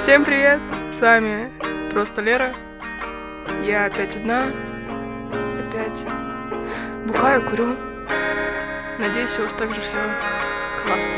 Всем привет, с вами просто Лера. Я опять одна, опять бухаю, курю. Надеюсь, у вас также все классно.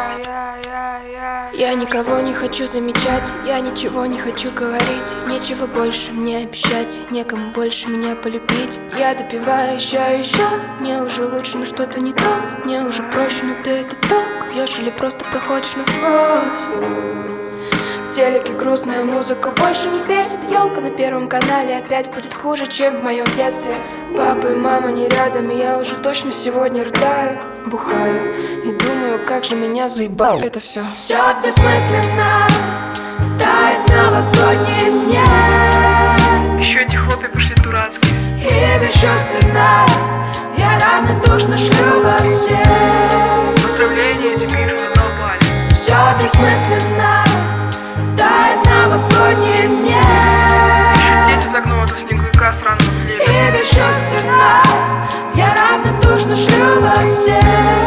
Я никого не хочу замечать, я ничего не хочу говорить. Нечего больше мне обещать, некому больше меня полюбить. Я допиваю еще и еще, мне уже лучше, но что-то не то. Мне уже проще, но ты это так пьешь или просто проходишь насквозь. В телеке грустная музыка больше не бесит. Елка на Первом канале опять будет хуже, чем в моем детстве. Папа и мама не рядом, и я уже точно сегодня рыдаю. Бухаю и думаю, как же меня заебал это все. Все бессмысленно, тает новогодний снег. Еще эти хлопья пошли дурацкие. И бесчувственно я равнодушно шлю вас всех. Поздравления тебе пишут, задолбали. Все бессмысленно, тает новогодний снег. Еще дети за окном этого снеговика сраного лета. И бесчувственно я равнодушно шлю вас всех.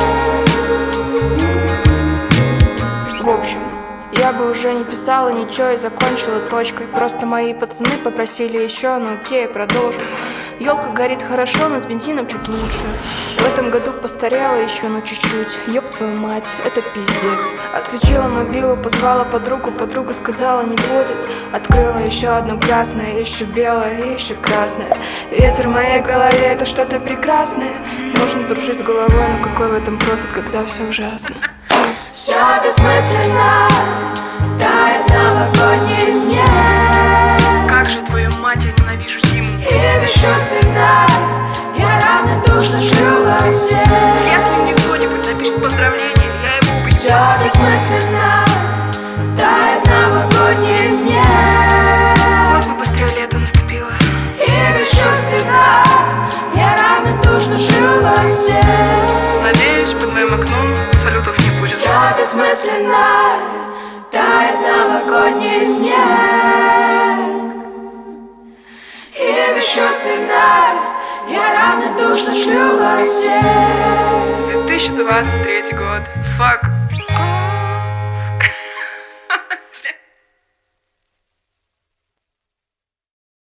В общем, я бы уже не писала ничего и закончила точкой. Просто мои пацаны попросили еще, ну окей, я продолжу. Елка горит хорошо, но с бензином чуть лучше. В этом году постарела еще, ну чуть-чуть. Ёб твою мать, это пиздец. Отключила мобилу, позвала подругу, подруга сказала не будет. Открыла еще одно красное, еще белое и еще красное. Ветер в моей голове, это что-то прекрасное. Можно дружить с головой, но какой в этом профит, когда все ужасно. Все бессмысленно, тает новогодний снег. Как же, твою мать, я ненавижу зиму. И бесчувственно я равнодушно шлю вас всех. Если мне кто-нибудь напишет поздравление, я его убью. Все бессмысленно, тает новогодний снег. Вот бы быстрее лето наступило. И бесчувственно я равнодушно шлю вас всех. Надеюсь, под моим окном салютов не будет. Все бессмысленно, тает новогодний снег. И бесчувственно я равнодушно шлю вас всех. 2023 год. Fuck